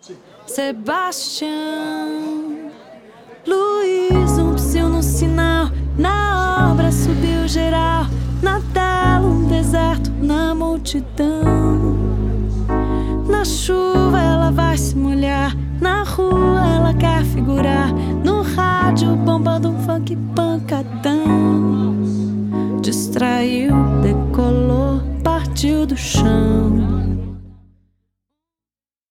Sebastião, Luiz, um psil no sinal. Na obra subiu geral. Na tela um deserto, na multidão. Na chuva ela vai se molhar. Na rua ela quer figurar. No rádio bombando um funk pancadão. Distraiu, decolou, partiu do chão.